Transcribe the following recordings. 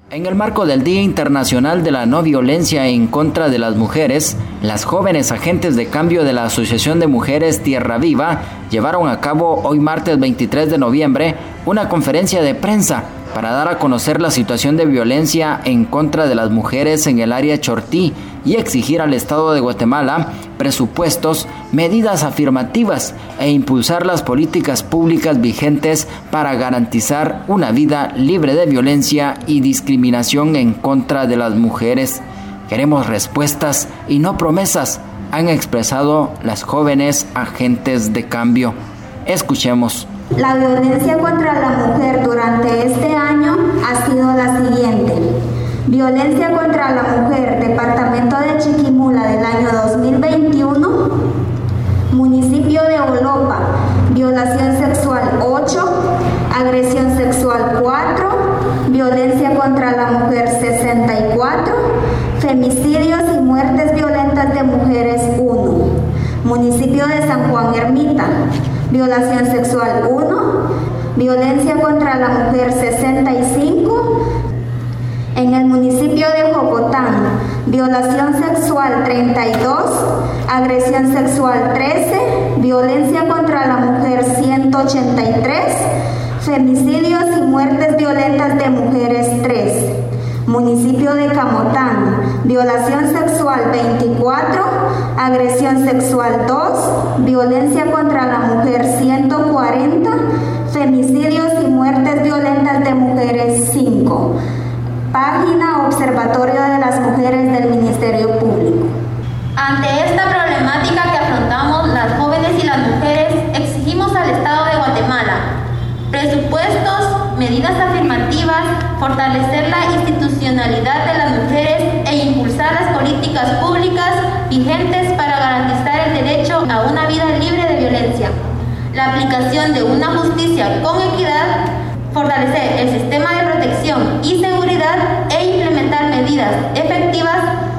En el marco del Día Internacional de la No Violencia en contra de las Mujeres, las jóvenes agentes de cambio de la Asociación de Mujeres Tierra Viva llevaron a cabo hoy martes 23 de noviembre una conferencia de prensa para dar a conocer la situación de violencia en contra de las mujeres en el área Chortí y exigir al Estado de Guatemala presupuestos, medidas afirmativas e impulsar las políticas públicas vigentes para garantizar una vida libre de violencia y discriminación en contra de las mujeres. Queremos respuestas y no promesas, han expresado las jóvenes agentes de cambio. Escuchemos. La violencia contra la mujer durante este año ha sido la siguiente. Violencia contra la mujer, departamento de Chiquimula del año 2021, municipio de Olopa, violación sexual 8, agresión sexual 4, violencia contra la mujer 64, femicidios y muertes violentas de mujeres 1, municipio de San Juan Ermita, violación sexual 1, violencia contra la mujer 65, en el municipio de Jocotán, violación sexual 32, agresión sexual 13, violencia contra la mujer 183, femicidios y muertes violentas de mujeres 3. Municipio de Camotán, violación sexual 24, agresión sexual 2, violencia contra la mujer 140, femicidios y muertes violentas de mujeres 5. Página Observatorio de las Mujeres del Ministerio Público. Ante esta problemática que afrontamos las jóvenes y las mujeres, exigimos al Estado de Guatemala presupuestos, medidas afirmativas, fortalecer la institucionalidad de las mujeres e impulsar las políticas públicas vigentes para garantizar el derecho a una vida libre de violencia, la aplicación de una justicia con equidad, fortalecer el sistema de protección y seguridad e implementar medidas efectivas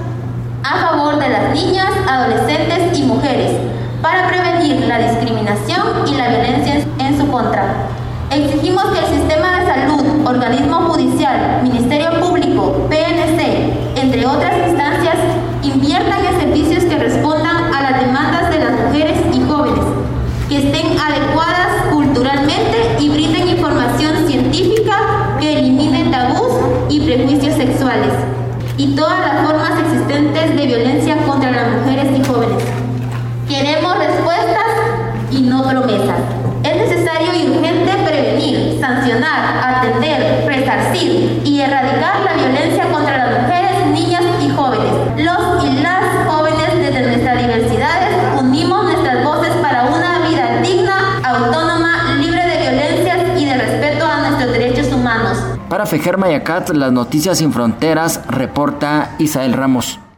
a favor de las niñas, adolescentes y mujeres para prevenir la discriminación y la violencia en su contra. Exigimos que el sistema de salud, organismo judicial, Ministerio Público, PNC, entre otras instancias, inviertan en servicios que respondan a las demandas de las mujeres y jóvenes, que estén adecuadas culturalmente y brinden información científica que eliminen tabús y prejuicios sexuales y todas las formas existentes de violencia contra las mujeres y jóvenes. Queremos respuestas y no promesas. Es necesario y urgente prevenir, sancionar, atender, resarcir y erradicar la violencia contra las mujeres, niñas y jóvenes. Los y las jóvenes desde nuestras diversidades unimos nuestras voces para una vida digna, autónoma, libre de violencias y de respeto a nuestros derechos humanos. Para Fejer Mayacat, las noticias sin fronteras, reporta Isael Ramos.